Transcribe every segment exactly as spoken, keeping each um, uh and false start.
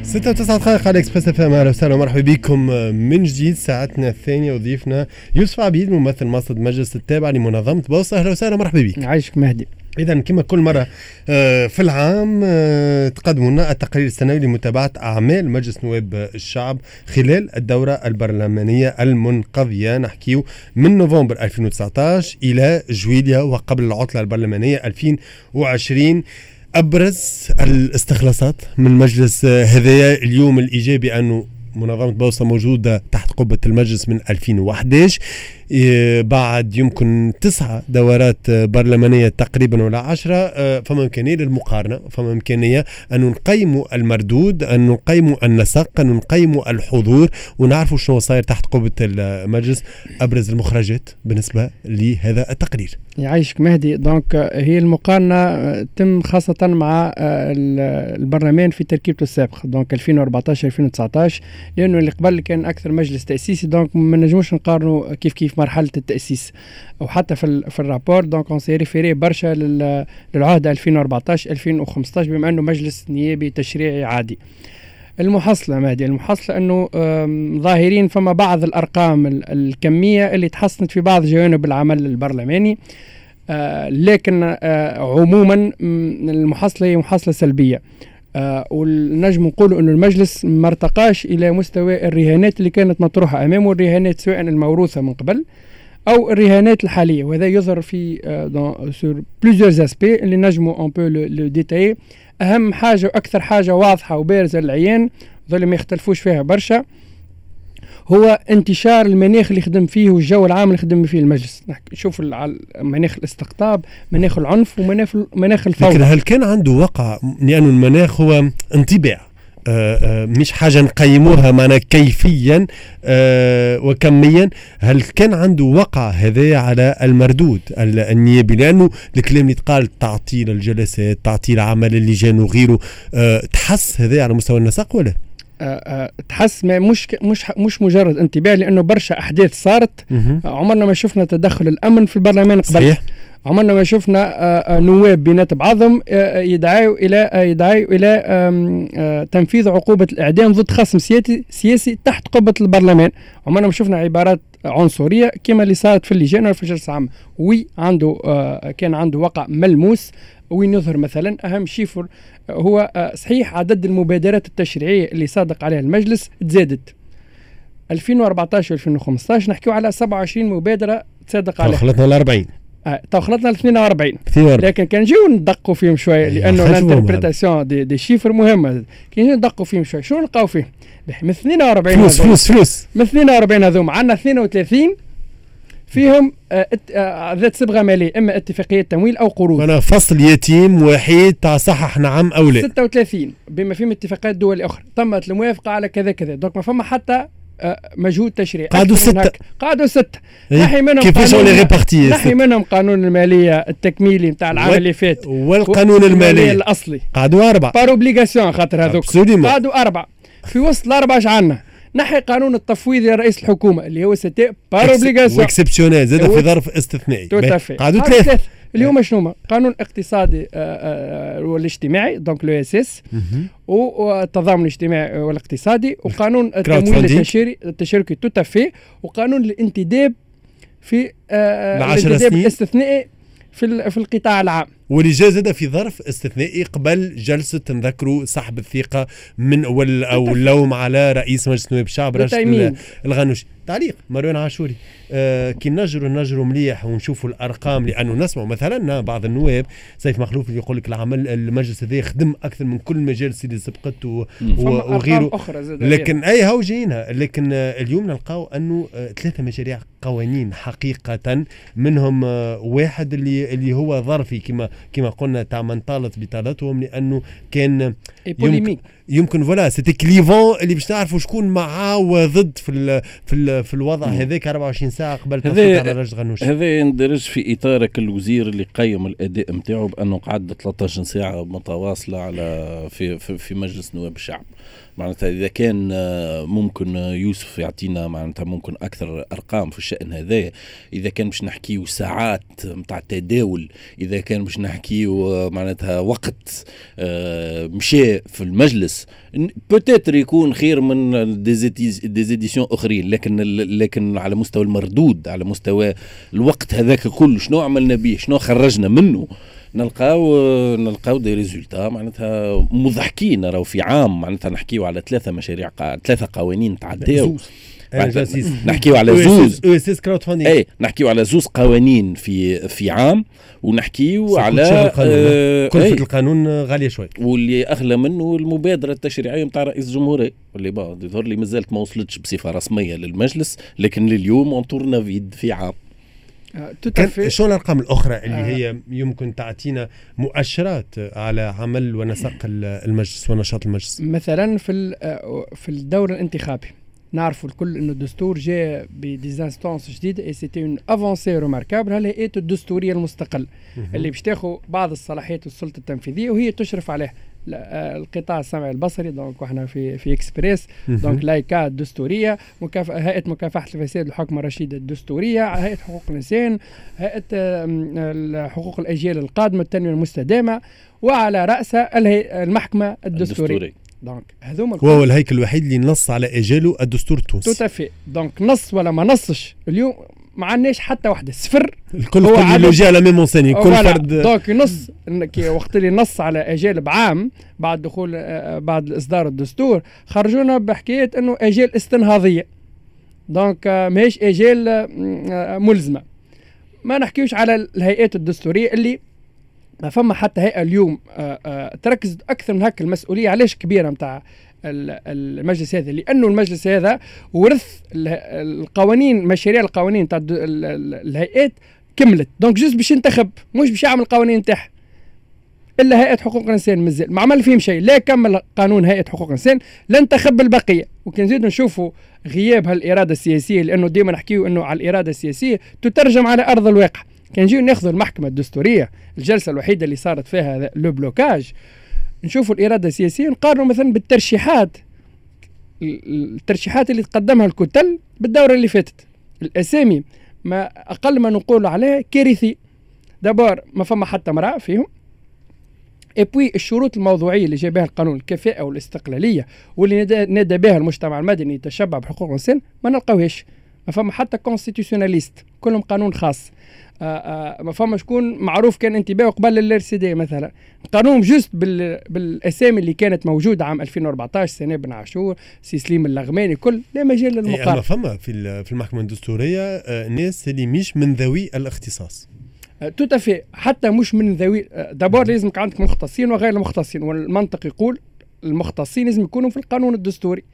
ستة وتسعة دقائق على اكسبريس اف ام. اهلا وسهلا ومرحبا بكم من جديد. ساعتنا الثانيه وضيفنا يوسف عبيد ممثل مصلحة مجلس التابع لمنظمه بوصة. اهلا وسهلا ومرحبا بك. عايشك مهدي. إذا كما كل مرة في العام تقدموا لنا التقرير السنوي لمتابعة أعمال مجلس نواب الشعب خلال الدورة البرلمانية المنقضية. نحكيو من نوفمبر ألفين وتسعة عشر إلى جويليا وقبل العطلة البرلمانية ألفين وعشرين. أبرز الاستخلاصات من المجلس هذايا اليوم الإيجابي أنه منظمة بوصة موجودة تحت قبة المجلس من ألفين وأحد عشر بعد يمكن تسعة دورات برلمانية تقريبا ولا عشرة. فما إمكانية للمقارنة، فما إمكانية أن نقيموا المردود، أن نقيموا النسق، أن نقيموا الحضور ونعرفوا شنو صاير تحت قبة المجلس. أبرز المخرجات بالنسبة لهذا التقرير. يعيشك مهدي. دونك هي المقارنة تم خاصة مع البرلمان في تركيبته السابقة، دونك ألفين وأربعة عشر ألفين وتسعة عشر، لأنه اللي قبل كان أكثر مجلس تأسيسي، دونك ما نجموش نقارنوا كيف كيف مرحلة التأسيس أو حتى في في الرابور. دونك on s'est référé برشا للعهد ألفين وأربعة عشر ألفين وخمسة عشر بما أنه مجلس نيابي تشريعي عادي. المحصلة مهدي، المحصلة أنه ظاهرين فما بعض الأرقام الكمية اللي تحسنت في بعض جوانب العمل البرلماني، آه لكن آه عموما المحصلة هي محصلة سلبية. آه ونجم نقول أن المجلس ما ارتقاش إلى مستوى الرهانات اللي كانت مطروحة أمامه، الرهانات سواء الموروثة من قبل أو الرهانات الحالية، وهذا يظهر في آه sur plusieurs aspects اللي نجموا un peu le détailler. أهم حاجة وأكثر حاجة واضحة وبارزة للعيان ظل ما يختلفوش فيها برشا هو انتشار المناخ اللي خدم فيه والجو العام اللي خدم فيه المجلس. نشوف مناخ الاستقطاب، مناخ العنف، ومناخ مناخ الفوضى. لكن هل كان عنده وقع؟ لأنه المناخ هو انطباع، آه آه مش حاجة نقيموها معنا كيفيا آه وكميا. هل كان عنده وقع هذا على المردود النيابي؟ لأنه الكلام اللي تقال تعطيل الجلسات، تعطيل عمل اللجان وغيره، آه تحس هذا على مستوى النسق ولا؟ أه تحس ما مش مش مش مجرد انتباه، لانه برشا احداث صارت. عمرنا ما شفنا تدخل الامن في البرلمان قبل. صحيح. عمرنا ما شفنا نواب بينات بعضهم يدعوا الى يدعوا الى تنفيذ عقوبه الاعدام ضد خصم سياسي سياسي تحت قبه البرلمان. عمرنا ما شفنا عبارات عنصريه كما اللي صارت في اللجان وفي الجلسه العامه. وي عنده كان عنده وقع ملموس وين يظهر مثلا اهم شيء هو صحيح عدد المبادرات التشريعيه اللي صادق عليها المجلس تزادت. ألفين وأربعة عشر ألفين وخمسة عشر نحكيو على سبعة وعشرين مبادره تصدق عليها. خلطنا ل أربعين. اه خلطنا ل اثنين وأربعين. لكن كان نجيو ندقوا فيهم شويه لانه الانتربريتاسيون دي, دي شيفر مهمه. كي نجيو ندقوا فيهم شويه شنو نلقاو فيه؟ من اثنين وأربعين فلوس فلوس فلوس من اثنين وأربعين هذوما عندنا اثنين وثلاثين فيهم ذات صبغه ماليه، اما اتفاقيه تمويل او قروض. انا فصل يتيم وحيد تاع صحح نعم او لا. ستة وثلاثين بما فيهم اتفاقات دول اخرى تمت الموافقه على كذا كذا. دونك ما فما حتى مجهود تشريعي. قعدوا ستة قعدوا ستة نحي منهم كيفاش اون ريبارتي نحي منهم قانون الماليه التكميلي نتاع العام اللي فات والقانون المالي الاصلي. قعدوا أربعة بار اوبليغاسيون خاطر هذوك قعدوا أربعة. في وسط الأربعة عنا نحي قانون التفويض لرئيس الحكومة اللي هو ستي بار اوبليغاسيون واكسبسيونيل زاد في ظرف استثنائي. قعدوا ثلاثة. اليوم شنو هما؟ قانون الاقتصادي والاجتماعي دونك لو اس اس، والتضامن الاجتماعي والاقتصادي، وقانون التمويل التشريعي التشاركي توتافي، وقانون الانتداب في الانتداب الاستثنائي في في القطاع العام، واللي جاء زاد في ظرف استثنائي قبل جلسة نذكروا سحب الثقة من أول أو اللوم على رئيس مجلس نواب الشعب راشد الغنوشي. تعليق مروان عاشوري. آه كي نجروا نجروا مليح ونشوفوا الأرقام، لأنه نسمع مثلا بعض النواب سيف مخلوف اللي يقول لك العمل المجلس هذا خدم أكثر من كل المجالس اللي سبقته وغيره، لكن أي هاو جينا. لكن آه اليوم نلقاو أنه آه ثلاثة مشاريع قوانين حقيقة، منهم آه واحد اللي اللي هو ظرفي كما كما قلنا تاع من طالت بطالتهم، لأنه كان يمكن يمكن فوالا سيتي كليفون اللي باش نعرفوا شكون معاه وضد في ال في ال في الوضع هذاك أربعة وعشرين ساعة قبل تصويت على راشد الغنوشي. هذا يندرج في إطارك الوزير اللي قيم الأداء نتاعو بأنه قعد ثلاثة عشر ساعة متواصلة على في في, في مجلس نواب الشعب. معناتها إذا كان ممكن يوسف يعطينا معناتها ممكن أكثر أرقام في الشكل الشأن هذا، إذا كان باش نحكيو ساعات متاع التداول، إذا كان باش نحكيو معناتها وقت مشى في المجلس، بوتيتر يكون خير من ديزيديسيون أخرين، لكن لكن على مستوى المردود، على مستوى الوقت هذاك كله شنو عملنا به، شنو خرجنا منه، نلقاو نلقاو دي ريزولتا معناتها مضحكين. راهو في عام معناتها نحكيو على ثلاثة مشاريع قا... ثلاثة قوانين تعداو، نحكيو على زوز اي نحكيو على زوز قوانين في في عام، ونحكيو على آه كلفة ايه القانون غالية شوي، واللي أغلى منه المبادرة التشريعية متاع رئيس الجمهورية اللي بعد يظهر لي مازالت ما وصلتش بصفة رسمية للمجلس، لكن لليوم انطرنا فيد في عام. كان شو الأرقام الأخرى اللي آه. هي يمكن تعطينا مؤشرات على عمل ونسق المجلس ونشاط المجلس؟ مثلا في في الدور الانتخابي نعرفوا الكل انه الدستور جاء بديزانستانس جديده، اي سيتي اون افونسي روماركابل، هي الدستوريه المستقل اللي باش تاخذ بعض الصلاحيات والسلطه التنفيذيه وهي تشرف عليه القطاع السمعي البصري. دونك واحنا في في اكسبريس دونك لايكا الدستوريه، مكافحه هيئه مكافحه الفساد والحكم الرشيد الدستوريه، هيئه حقوق الانسان، هيئه حقوق الاجيال القادمه التنميه المستدامه، وعلى راسها المحكمه الدستوريه الدستوري. دونك هذوما هو الهيكل الوحيد اللي نص على اجاله الدستور التونسي. توتافي. دونك نص ولا ما نصش اليوم ما عندناش حتى واحده صفر، الكل كل لوجي على ميم اونسيني كل فرد. دونك نص كي وقت اللي نص على اجال بعام بعد دخول بعد اصدار الدستور خرجونا بحكايه انه اجال استنهاضيه، دونك ماهيش اجال ملزمه. ما نحكيوش على الهيئات الدستوريه اللي ما فما حتى هيئه اليوم تركز اكثر من هكا المسؤوليه علاش كبيره نتاع المجلس هذا، لانه المجلس هذا ورث القوانين مشاريع القوانين تاع الهيئات كملت، دونك جوست باش ينتخب مش باش يعمل قوانين تاعها. الا هيئه حقوق الانسان مازال ما عمل فيهم شيء، لا كمل قانون هيئه حقوق الانسان لا انتخب البقيه. وكان زيد نشوفوا غياب هالاراده السياسيه، لانه ديما نحكيو انه على الاراده السياسيه تترجم على ارض الواقع. كان نجيو ناخذوا المحكمه الدستوريه الجلسه الوحيده اللي صارت فيها لو بلوكاج، نشوفوا الاراده السياسيه نقارنوا مثلا بالترشيحات الترشيحات اللي تقدمها الكتل بالدوره اللي فاتت، الاسامي ما اقل ما نقول عليه كارثي. دابور ما فما حتى امراه فيهم، ابوي الشروط الموضوعيه اللي جاء بها القانون الكفاءه والاستقلاليه واللي نادى بها المجتمع المدني يتشبع بحقوق الانسان ما نلقاوهاش. ما فما حتى كونستيتيوشناليست، كلهم قانون خاص. آآ آآ ما فما شكون معروف كان انتباهه قبل الار سي دي مثلا، قانون جوست بال بالاسامي اللي كانت موجوده عام ألفين وأربعطاش، سناء بن عاشور، سي سليم اللغماني، كل لا مجال للمقارنه. ما فما في في المحكمه الدستوريه ناس اللي مش من ذوي الاختصاص. توتافي، حتى مش من ذوي. دابور لازم يكون عندك مختصين وغير المختصين، والمنطق يقول المختصين لازم يكونوا في القانون الدستوري.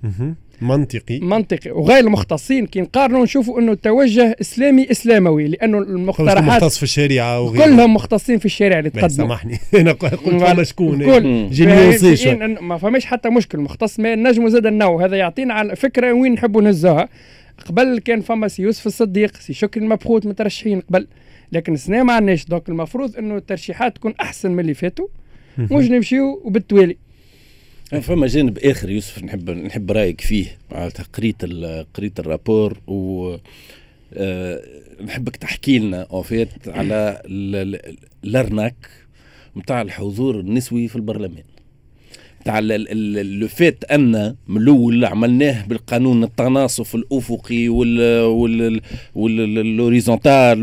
منطقي منطقي وغير المختصين كي نقارنوا نشوفوا انه التوجه اسلامي اسلامي، لانه المقترحات مختص في الشريعه وغيره كلهم مختصين في الشريعه اللي تقدموا. سامحني انا قلت فما شكون جينيوسي ما فماش حتى مشكل مختص، ما نجموا زاد النوع هذا يعطينا على فكره وين نحبوا نهزوها. قبل كان فما سي يوسف الصديق، سي شكري المبخوت مترشحين قبل، لكن السنه ما عندناش. دونك المفروض انه الترشيحات تكون احسن من اللي فاتوا، مش نمشيو وبالتوالي. فما جانب اخر يوسف نحب نحب رايك فيه، معناتها قريت قريت الرابور و أه نحبك تحكي لنا اوفيت على الارناك نتاع الحضور النسوي في البرلمان، تاع لو فات ان من الاول عملناه بالقانون التناصف الافقي وال وال والهوريزونتال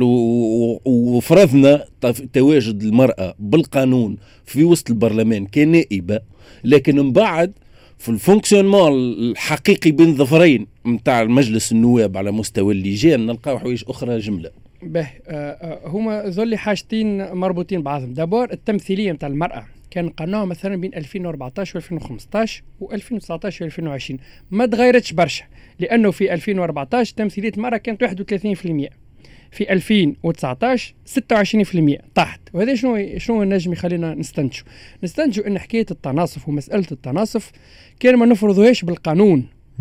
وفرضنا تواجد المراه بالقانون في وسط البرلمان كنائبه، لكن من بعد في الفونكسيونمون الحقيقي بين ظفرين نتاع المجلس النواب على مستوى اللجان نلقاو حوايج اخرى جمله. به آه هما ذولي حاجتين مربوطين بعضهم. دابور التمثيليه نتاع المراه كان قانونها مثلا بين ألفين وأربعطاش وألفين وخمسطاش وألفين وتسعطاش وألفين وعشرين ما تغيرتش برشا، لانه في ألفين وأربعطاش تمثيليه المراه كانت واحد وثلاثين بالمئة، في ألفين وتسعطاش ستة وعشرين بالمئة طاحت. وهذا شنو شنو النجم يخلينا نستنتجوا نستنتجوا ان حكايه التناصف ومساله التناصف كان ما نفرضوهاش بالقانون،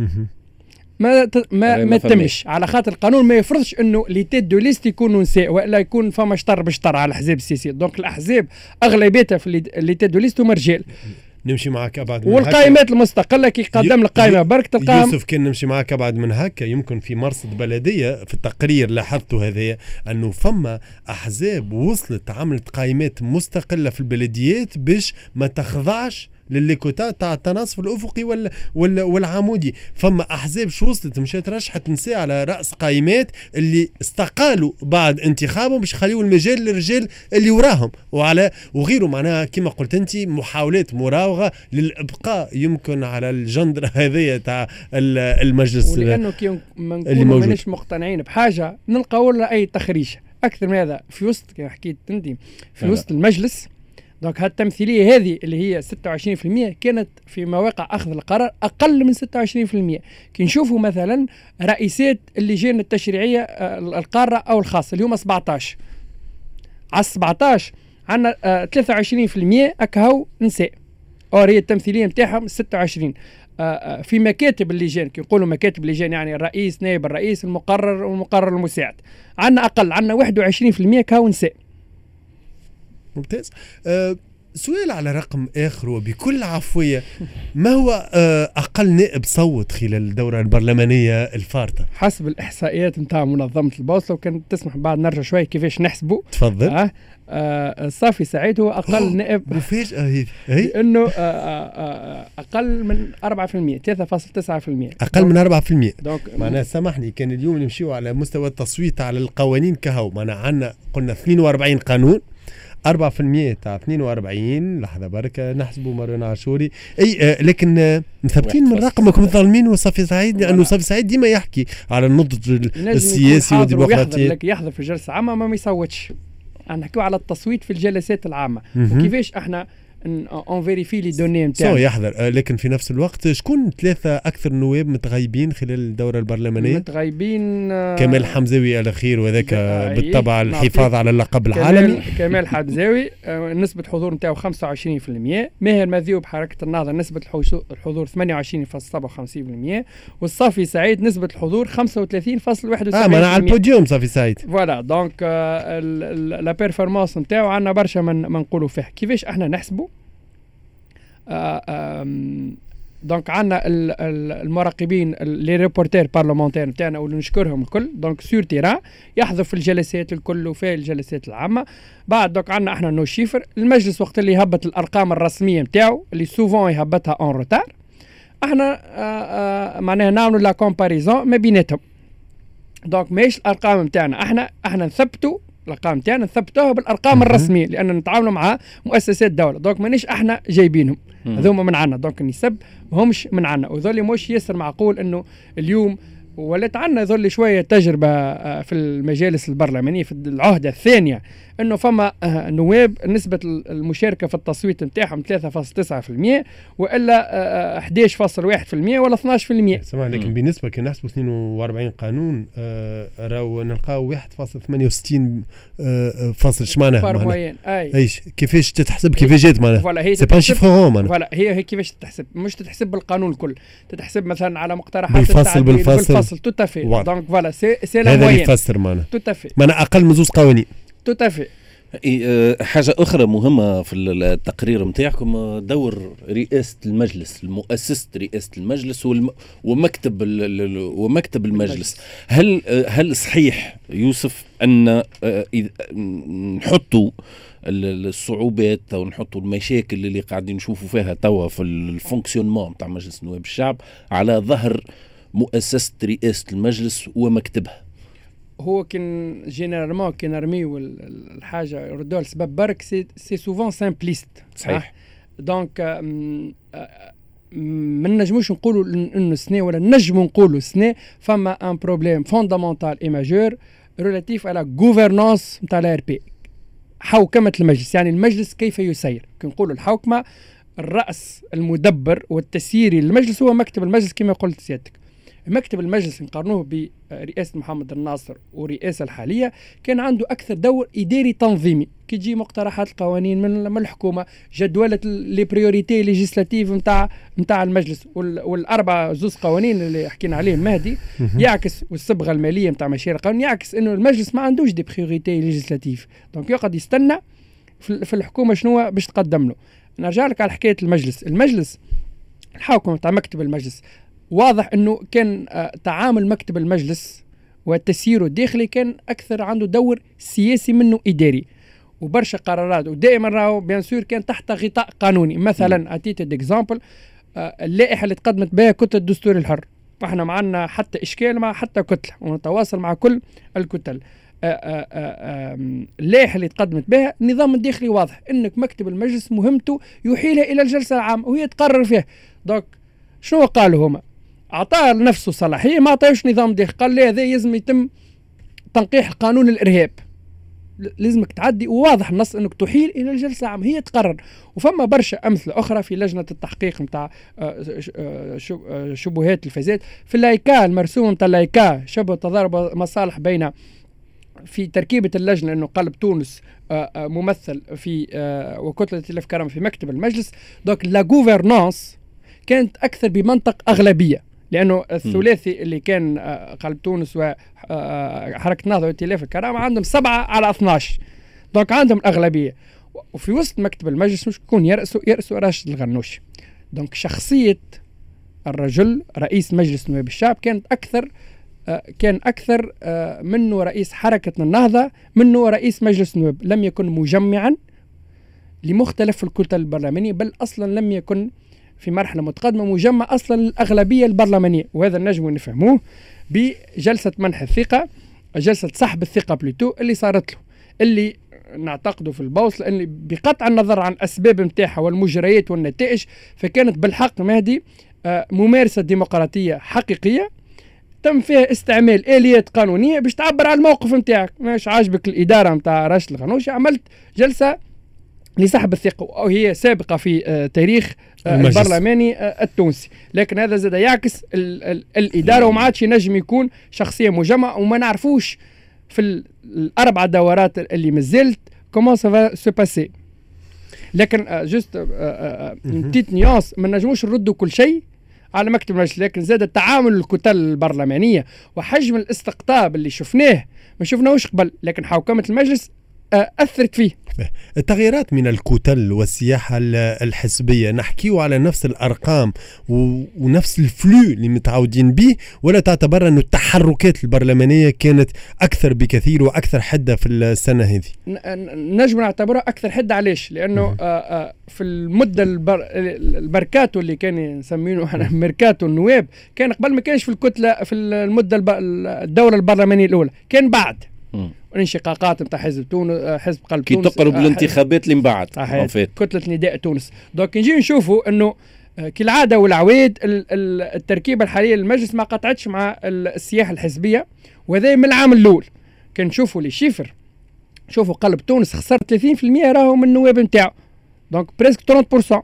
ما ت... ما ما تمش على خاطر القانون ما يفرضش انه لي تيت دو ليست يكونوا نساء، والا يكون فما شطر بشطر على الاحزاب السياسيه. دونك الاحزاب اغلبيتها في لي تيت دو ليست هما رجال. نمشي معك ابعد من والقائمات المستقله كي يقدم لك قائمه برك تلقاها. يوسف كان نمشي معك ابعد من هكا، يمكن في مرصد بلديه في التقرير لاحظته هذا انه فما احزاب وصلت عملت قائمات مستقله في البلديات باش ما تخضعش للكوتا تاع التناصف الافقي ولا ولا والعمودي. فما احزاب شو وصلت مشات رشحت نساء على راس قائمات اللي استقالوا بعد انتخابهم باش يخليوا المجال للرجال اللي وراهم وعلى وغيره. معناها كما قلت انت محاولات مراوغه للابقاء يمكن على الجندر هذه تاع المجلس. ولانه كي ما نكونوا ماناش مقتنعين بحاجه نلقاو لنا اي تخريج اكثر من هذا في وسط كما حكيت انت في وسط المجلس. دونك هالتمثيليه هذه اللي هي ستة وعشرين بالمئة كانت في مواقع اخذ القرار اقل من ستة وعشرين بالمئة. كي نشوفوا مثلا رئيسات اللجان التشريعيه القاره او الخاصه اللي هم سبعطاش على سبعطاش عندنا ثلاثة وعشرين بالمئة اكهو نساء، اور هي التمثيليه نتاعهم ستة وعشرين. في مكاتب اللجان كي يقولوا مكاتب اللجان يعني الرئيس نائب الرئيس المقرر والمقرر المساعد عندنا اقل، عندنا واحد وعشرين بالمئة كهو نساء. ممتاز. أه سؤال على رقم آخر وبكل عفوية، ما هو أه أقل نائب صوت خلال الدورة البرلمانية الفارطة؟ حسب الإحصائيات نتاع منظمة البوصلة، وكان تسمح بعد نرجع شوي كيفاش نحسبوا. تفضل. أه آه صافي سعيد هو أقل نائب مفاجأة هي لأنه آه آه أقل من أربعة بالمئة ثلاثة فاصلة تسعة بالمئة أقل من أربعة بالمئة. معناها سامحني كان اليوم نمشيو على مستوى التصويت على القوانين كهو، معناها عندنا قلنا اثنين وأربعين قانون، أربعة بالمئة تاع اثنين وأربعين لحظة بركة نحسبوا مرون عاشوري أي آه لكن آه مثبتين من رقمكم ظالمين وصافي سعيد لأنه صافي سعيد ديما يحكي على النضج السياسي والديمقراطي. لكن يحضر في جلسة عامة ما يصوتش. نحكيو على التصويت في الجلسات العامة وكيفاش احنا اون فيريفي لي دوني نتاعنا. سو يحضر آه لكن في نفس الوقت شكون ثلاثة أكثر نواب متغيبين خلال الدورة البرلمانية؟ متغيبين آه كمال حمزاوي الأخير وذاك بالطبع الحفاظ على اللقب العالمي. كمال حمزاوي آه نسبة الحضور نتاعو خمسة وعشرين بالمئة، ماهر مذيوب حركة النهضة نسبة الحضور ثمانية وعشرين فاصلة سبعة وخمسين بالمئة، والصافي سعيد نسبة الحضور خمسة وثلاثين فاصلة واحد وسبعين بالمئة. اه ما على البوديوم صافي سعيد. فوالا دونك آه لا بيرفورمانس نتاعو عندنا برشا ما نقولوا فيه. كيفاش احنا نحسبوا؟ آه دونك عندنا المراقبين لي ريبورتير بارلمونتير نتاعنا واللي نشكرهم الكل دونك سور تيران يحضر في الجلسات الكل وفي الجلسات العامه. بعد دونك عندنا احنا نو شيفر المجلس وقت اللي يهبط الارقام الرسميه نتاعو اللي سوفون يهبطها اون روتار احنا آه آه معناها نعملوا لا كومباريزون ما بيناتهم. دونك ماهيش الارقام نتاعنا احنا احنا نثبتوا الارقام نتاعنا نثبتوها بالارقام الرسميه لان نتعاملوا مع مؤسسات دوله. دونك مانيش احنا جايبينهم هذوما من عنا، دونك النسب ماهمش من عنا وذولي مش ياسر معقول انه اليوم ولات عنا يظل شويه تجربه في المجالس البرلمانيه في العهده الثانيه انه فما نواب نسبه المشاركه في التصويت نتاعهم ثلاثة فاصلة تسعة بالمئة والا أحد عشر فاصلة واحد بالمئة ولا اثناش بالمئة. سمع لكن بالنسبه كي نحسبوا اثنين وأربعين قانون آه راهو نلقاو واحد فاصلة ثمانية وستين آه فاصل شمعناه معناها اي ايش كيفاش تتحسب كيفاش جات معناها سي با شيفر معناها فوالا هي هي كيفاش تتحسب مش تتحسب بالقانون الكل تتحسب مثلا على مقترحات بالفصل بالفصل بالفصل تو تافي دونك فوالا سي سي لا موين هذا يفسر معناها تو تافي معناها اقل من زوج قوانين تو تافي. حاجة أخرى مهمة في التقرير متاعكم دور رئاسة المجلس المؤسسة رئاسة المجلس والم... ومكتب ال... ومكتب المجلس. هل هل صحيح يوسف أن نحطوا الصعوبات أو نحطوا المشاكل اللي قاعدين نشوفوا فيها توا في الفونكسيونمون متاع مجلس نواب الشعب على ظهر مؤسسة رئاسة المجلس ومكتبها؟ هو كان جينيرالمون كي نرميو الحاجه يردوها لسبب برك سي سي سوفون سامبليست. صحيح. دونك ما نجموش نقولوا انه سنه ولا نجموا نقولوا سنه فما ان بروبليم فوندامونتال اي ماجور ريلاتيف على غوفرنانس نتاع الار بي حوكمه المجلس. يعني المجلس كيف يسير كي نقولوا الحوكمه الراس المدبر والتسييري للمجلس هو مكتب المجلس كما قلت سيادتك. مكتب المجلس نقارنوه برئاسة محمد الناصر والرئاسة الحالية كان عنده أكثر دور إداري تنظيمي كي تجي مقترحات القوانين من الحكومة جدولة لي بريوريتي ليجيسلاتيف نتاع نتاع المجلس والأربع زوز قوانين اللي حكينا عليهم مهدي يعكس والصبغة المالية نتاع مشاريع القانون يعكس إنه المجلس ما عندوش دي بريوريتي ليجيسلاتيف. دونك يقعد يستنى في الحكومة شنو باش تقدم له. نرجع لك على حكايه المجلس. المجلس الحاكم تاع مكتب المجلس واضح انه كان آه تعامل مكتب المجلس وتسييره الداخلي كان اكثر عنده دور سياسي منه اداري، وبرشا قرارات ودائما راهو بيان سور كان تحت غطاء قانوني. مثلا اعطيت اكزامبل آه اللائحه اللي تقدمت بها كتله الدستور الحر، فاحنا معنا حتى اشكال مع حتى كتله ونتواصل مع كل الكتل. اللائحه اللي تقدمت بها النظام الداخلي واضح انك مكتب المجلس مهمته يحيلها الى الجلسه العامه وهي تقرر فيها. دونك شنو قالوا هما؟ اعطاه لنفسه صلاحيه، ما اعطاهوش نظام داخلي، قال لي هذا لازم يتم تنقيح قانون الارهاب، لازمك تعدي وواضح النص انك تحيل الى الجلسه العامه هي تقرر. وفما برشا امثله اخرى في لجنه التحقيق نتاع شبهات الفساد في اللايكا، المرسوم نتاع اللايكا شبه تضارب مصالح بين في تركيبه اللجنه انه قلب تونس ممثل في وكتله ائتلاف كرامه في مكتب المجلس. دوك لا غوفرنانس كانت اكثر بمنطق اغلبيه، لانه الثلاثي اللي كان قلب تونس وحركه النهضه وائتلاف الكرامه عندهم سبعه على اثناش، دونك عندهم الاغلبيه. وفي وسط مكتب المجلس مش يكون يرأسوا يرأسوا راشد الغنوشي. دونك شخصيه الرجل رئيس مجلس نواب الشعب كانت اكثر كان أكثر منه رئيس حركة النهضة منه رئيس مجلس النواب. لم يكن مجمعا لمختلف الكتل البرلمانية، بل أصلا لم يكن في مرحلة متقدمة مجمع أصلا الأغلبية البرلمانية، وهذا النجم نفهموه بجلسة منح الثقة، جلسة سحب الثقة بلوتو اللي صارت له، اللي نعتقده في البوصلة اللي بقطع النظر عن أسباب متاحة والمجريات والنتائج، فكانت بالحق مهدي ممارسة ديمقراطية حقيقية تم فيها استعمال آليات قانونية باش تعبر عن الموقف نتاعك. مش عاجبك الإدارة نتاع راشد الغنوشي، عملت جلسة لسحب الثقة وهي سابقة في تاريخ البرلماني التونسي، لكن هذا زاد يعكس ال ال الإدارة وما عادش ينجم يكون شخصية مجمعة، وما نعرفوش في الأربع دورات اللي مازلت كومون سافا سو باسي. لكن جوست بتيت نيونس، ما نجموش نردوا كل شيء على مكتب المجلس، لكن زاد التعامل الكتل البرلمانية وحجم الاستقطاب اللي شفناه ما شفناهوش قبل، لكن حوكمة المجلس أثرت فيه. التغييرات من الكتل والسياحة الحزبية نحكيه على نفس الأرقام ونفس الفلو اللي متعودين به، ولا تعتبر أن التحركات البرلمانية كانت أكثر بكثير وأكثر حدة في السنة هذه؟ نجم نعتبرها أكثر حدة. علاش؟ لأنه في المدة البر... البركاتو اللي كان نسمينه احنا ميركاتو النواب كان قبل ما كانش في الكتلة في المدة الب... الدورة البرلمانية الأولى، كان بعد الانشقاقات نتاع حزب تونس حزب قلب كي تونس كي تقرب الانتخابات اللي من بعد كتلة نداء تونس. دوك نجي نشوفوا انه كالعاده والعويد التركيبه الحاليه للمجلس ما قطعتش مع السياحه الحزبيه، وهذا من العام الاول. كان نشوفوا لي شيفر، شوفوا قلب تونس خسر ثلاثين بالمئة راهو من النواب نتاعو، دونك بريسك ثلاثين بالمئة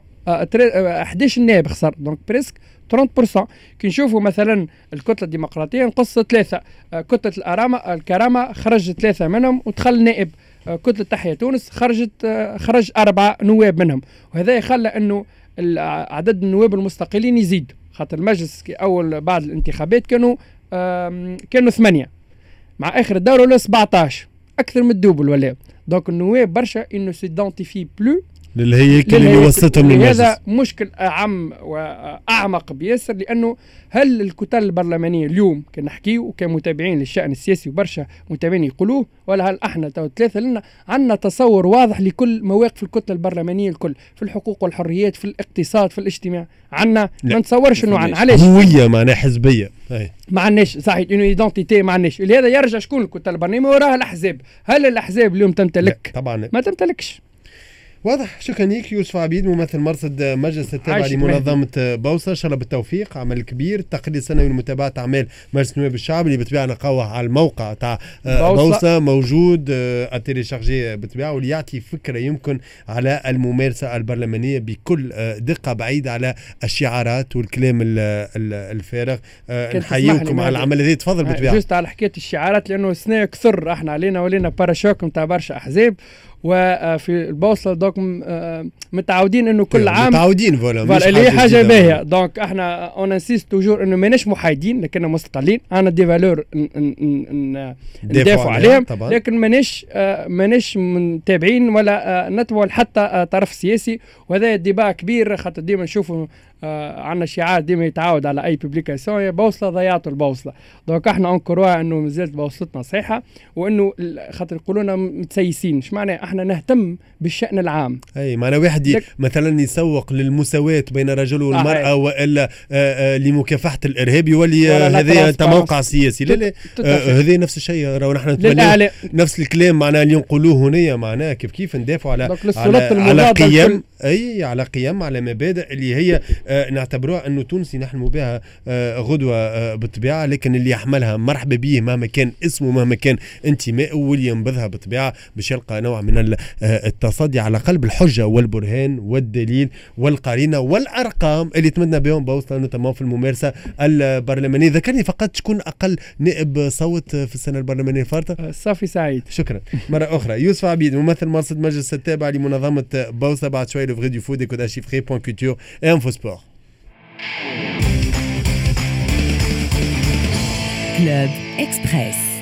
أحد عشر نائب خسر، دونك بريسك ثلاثين بالمئة. كي نشوفوا مثلا الكتله الديمقراطيه نقص ثلاثه، كتله الارامه الكرامه خرجت ثلاثه منهم ودخل نائب، كتله تحيا تونس خرجت خرج اربعه نواب منهم، وهذا يخلى انه عدد النواب المستقلين يزيد، خاطر المجلس اول بعد الانتخابات كانوا كانوا ثمانيه، مع اخر الدوره ولا سبعطاش، اكثر من الدوبل ولا. دونك النواب برشا انه سيدونتيفي بلو للهيكل اللي وصلتهم للمجلس. هذا مشكل أعم وأعمق بياسر، لأنه هل الكتل البرلمانية اليوم كان نحكيه كمتابعين للشأن السياسي وبرشا متابعين يقولوه، ولا هل احنا تو ثلاثة لنا عندنا تصور واضح لكل مواقف الكتلة البرلمانية الكل، في الحقوق والحريات، في الاقتصاد، في الاجتماع، عندنا ما نتصورش انه عندنا. علاش؟ هوية معناها حزبية ما عندناش، صحيح انه ايدنتيتي ما عندناش. لهذا يرجع شكون الكتلة البرلمانية وراها الأحزاب. هل الأحزاب اليوم تمتلك؟ طبعا ما تمتلكش. واضح. شكرا لك يوسف عبيد، ممثل مرصد مجلس التابع لمنظمة بوصة. ان شاء الله بالتوفيق، عمل كبير. التقرير السنوي لمتابعة اعمال مجلس نواب الشعب اللي بطبيعة نلقاوه على الموقع تاع بوصة، موجود التيليشارجي بطبيعة، واللي يعطي فكرة يمكن على الممارسة البرلمانية بكل دقة، بعيد على الشعارات والكلام الفارغ. نحييكم على العمل هذا. تفضل بطبيعة. جست على حكاية الشعارات، لأنه سنة كثر احنا علينا ولينا باراشوك نتاع برشا أحزاب، وفي البوصله دونك متعودين انه كل عام متعودين فوالا اللي هي حاجه باهيه. دونك احنا اون انسيست توجور انه ماناش محايدين لكن مستقلين، عندنا دي فالور ندافعوا عليهم، لكن ماناش ماناش متابعين ولا نتبعوا حتى طرف سياسي. وهذا ديبا كبير خاطر ديما نشوفوا آه عندنا شعار ديما يتعاود على اي بوبليكاسيون بوصله ضيعتوا البوصله. دونك احنا انكروا انه مازالت بوصلتنا صحيحه، وانه خاطر يقولوا متسيسين. ايش معناه؟ احنا نهتم بالشان العام. اي معنى واحد مثلا يسوق للمساواه بين الرجل والمراه آه والا آه آه لمكافحه الارهاب يولي هذا موقع سياسي. لا لا هذا نفس الشيء راهو نحن نتمنى نفس الكلام معناه اللي نقولوه هنا، معناه كيف كيف ندافعوا على على, على قيم اي على قيم على مبادئ اللي هي آه نعتبروها انه تونسي نحن بها آه غدوه آه بالطبيعه، لكن اللي يحملها مرحبا به مهما كان اسمه مهما كان انتمائه واللي ينبذها بالطبيعه باش يلقى نوع من التصدي على قلب الحجه والبرهان والدليل والقرينه والارقام اللي تمدنا بهم بوصله نتمام في الممارسه البرلمانيه. ذكرني فقط شكون اقل نائب صوت في السنه البرلمانيه الفارطه؟ صافي سعيد. شكرا مره اخرى. يوسف عبيد ممثل مرصد مجلس التابع لمنظمه بوصله. بعد شويه لو فري دو فوت ديكود اشيفري بوان كولتور اي انفو سبور. كلوب اكسبريس.